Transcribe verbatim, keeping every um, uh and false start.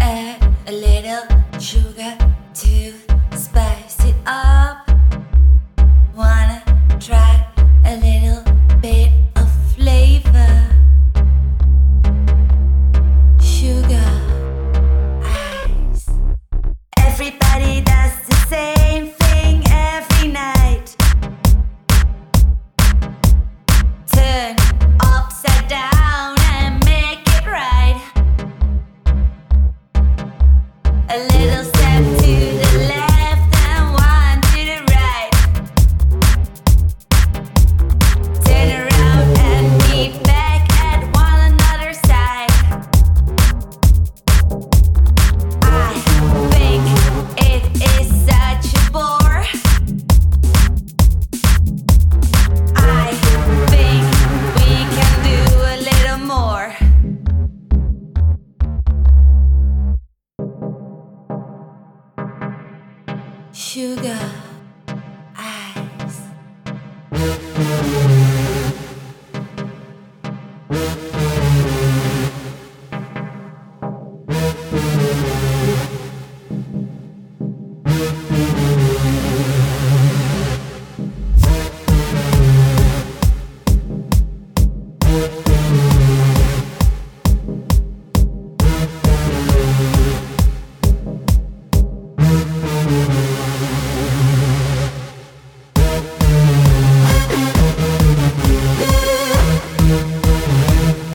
Add a little sugar to spice it up. Wanna try a little bit of flavor. Sugar, ice. Everybody does the same thing every night. Turn upside down and make it right. A little step to the left and one to the right. Turn around and meet back at one another side. I think it is such a bore. I think we can do a little more. Sugar.